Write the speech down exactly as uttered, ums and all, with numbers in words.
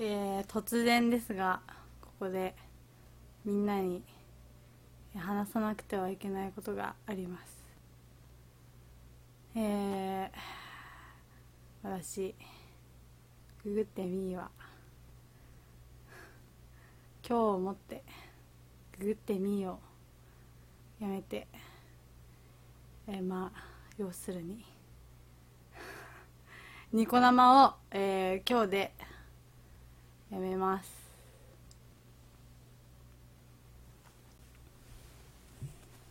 えー、突然ですがここでみんなに話さなくてはいけないことがあります。えー、私ググってみーは今日をもってググってみーをやめて、えー、まあ要するにニコ生を、えー、今日でやめます。